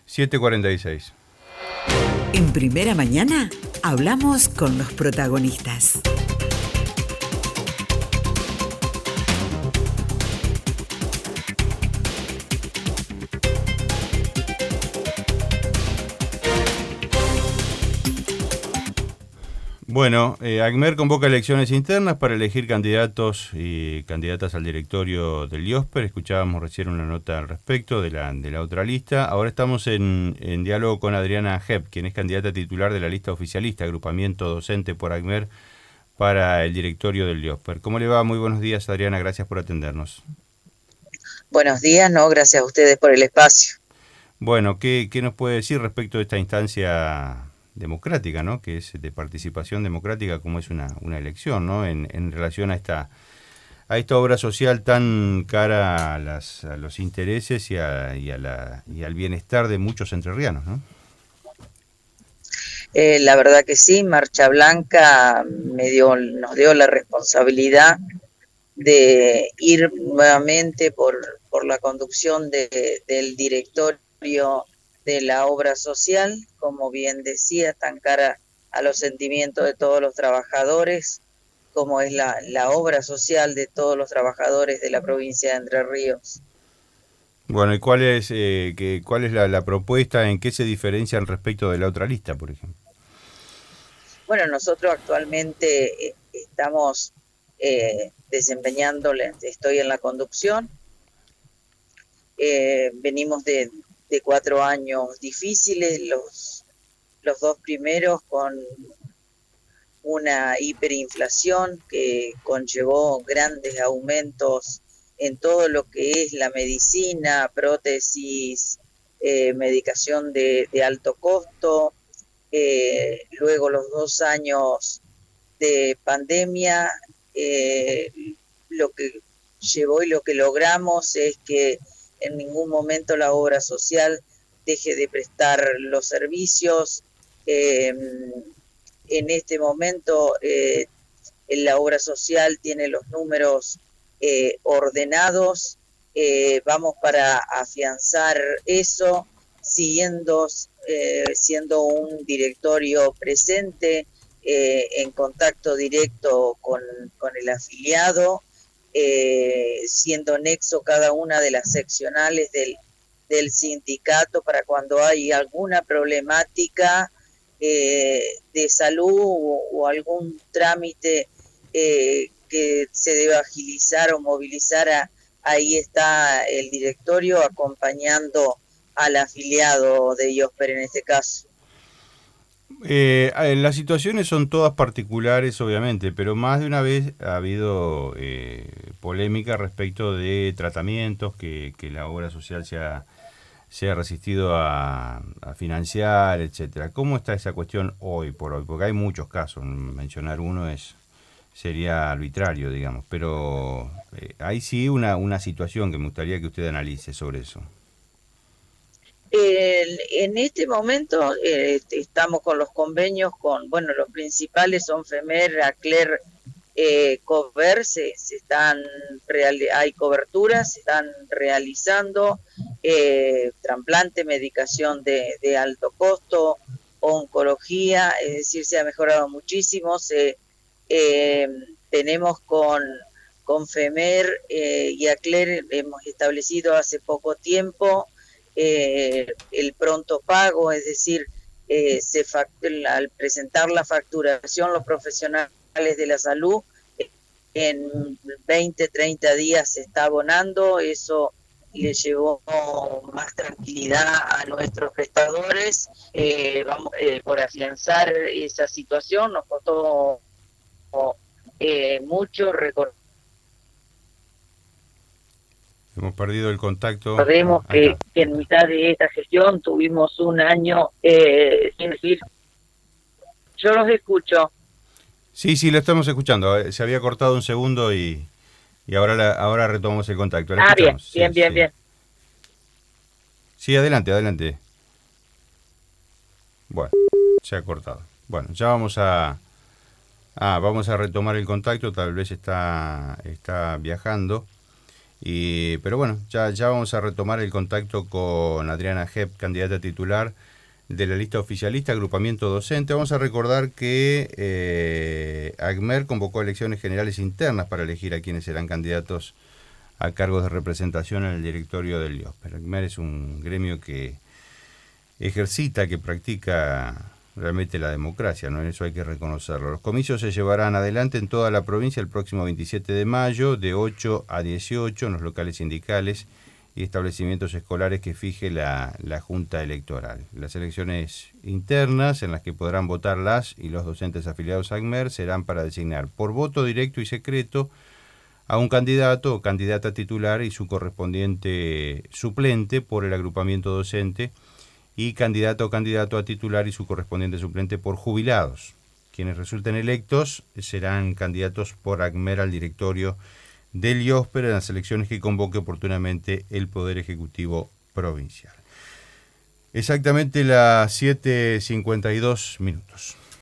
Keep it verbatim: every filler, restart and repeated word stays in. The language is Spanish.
siete cuarenta y seis. En Primera Mañana hablamos con los protagonistas. Bueno, eh, ACMER convoca elecciones internas para elegir candidatos y candidatas al directorio del IOSPER. Escuchábamos recién una nota al respecto de la, de la otra lista. Ahora estamos en, en diálogo con Adriana Hepp, quien es candidata titular de la lista oficialista, agrupamiento docente por ACMER, para el directorio del IOSPER. ¿Cómo le va? Muy buenos días, Adriana. Gracias por atendernos. Buenos días, no, gracias a ustedes por el espacio. Bueno, ¿qué, qué nos puede decir respecto de esta instancia democrática, ¿no? Que es de participación democrática, como es una, una elección, ¿no? En, en relación a esta a esta obra social tan cara a, las, a los intereses y, a, y, a la, y al bienestar de muchos entrerrianos, ¿no? Eh, la verdad que sí, Marcha Blanca me dio, nos dio la responsabilidad de ir nuevamente por, por la conducción de, del directorio de la obra social, como bien decía, tan cara a los sentimientos de todos los trabajadores, como es la, la obra social de todos los trabajadores de la provincia de Entre Ríos. Bueno, ¿y cuál es, eh, que, cuál es la, la propuesta? ¿En qué se diferencian respecto de la otra lista, por ejemplo? Bueno, nosotros actualmente eh, estamos eh, desempeñando, estoy en la conducción, eh, venimos de, de cuatro años difíciles, los, los dos primeros con una hiperinflación que conllevó grandes aumentos en todo lo que es la medicina, prótesis, eh, medicación de, de alto costo, eh, luego los dos años de pandemia, eh, lo que llevó y lo que logramos es que en ningún momento la obra social deje de prestar los servicios. Eh, en este momento eh, la obra social tiene los números eh, ordenados, eh, vamos para afianzar eso, siguiendo eh, siendo un directorio presente, eh, en contacto directo con, con el afiliado, eh, siendo nexo cada una de las seccionales del, del sindicato para cuando hay alguna problemática eh, de salud o, o algún trámite eh, que se deba agilizar o movilizar, a, ahí está el directorio acompañando al afiliado de IOSPER en este caso. Eh, las situaciones son todas particulares, obviamente, pero más de una vez ha habido eh, polémica respecto de tratamientos que, que la obra social se ha, se ha resistido a, a financiar, etcétera. ¿Cómo está esa cuestión hoy por hoy? Porque hay muchos casos, mencionar uno es sería arbitrario, digamos, pero eh, hay sí una, una situación que me gustaría que usted analice sobre eso. Eh, en este momento eh, estamos con los convenios con, bueno, los principales son FEMER, ACLER, eh, COVER, se, se están real, hay coberturas, se están realizando eh, trasplante, medicación de, de alto costo, oncología, es decir, se ha mejorado muchísimo. Se, eh, tenemos con, con FEMER eh, y ACLER, hemos establecido hace poco tiempo Eh, el pronto pago, es decir, eh, se al presentar la facturación, los profesionales de la salud en veinte, treinta días se está abonando. Eso le llevó más tranquilidad a nuestros prestadores. Eh, vamos eh, por afianzar esa situación, nos costó eh, mucho recordar. Hemos perdido el contacto. Recordemos ah, que, que en mitad de esta gestión tuvimos un año eh, sin decir. Yo los escucho. Sí, sí, lo estamos escuchando. Se había cortado un segundo y, y ahora la, ahora retomamos el contacto. La ah, bien, escuchamos. bien, sí, bien, sí. bien. Sí, adelante, adelante. Bueno, se ha cortado. Bueno, ya vamos a, ah, vamos a retomar el contacto. Tal vez está, está viajando. Y, pero bueno, ya, ya vamos a retomar el contacto con Adriana Hepp, candidata titular de la lista oficialista, agrupamiento docente. Vamos a recordar que eh, ACMER convocó elecciones generales internas para elegir a quienes serán candidatos a cargos de representación en el directorio del IOSPER. ACMER es un gremio que ejercita, que practica realmente la democracia, ¿no? Eso hay que reconocerlo. Los comicios se llevarán adelante en toda la provincia el próximo veintisiete de mayo, de ocho a dieciocho, en los locales sindicales y establecimientos escolares que fije la, la Junta Electoral. Las elecciones internas, en las que podrán votar las y los docentes afiliados a ACMER, serán para designar por voto directo y secreto a un candidato o candidata titular y su correspondiente suplente por el agrupamiento docente, y candidato o candidato a titular y su correspondiente suplente por jubilados. Quienes resulten electos serán candidatos por ACMER al directorio del IOSPER en las elecciones que convoque oportunamente el Poder Ejecutivo Provincial. Exactamente las siete cincuenta y dos minutos.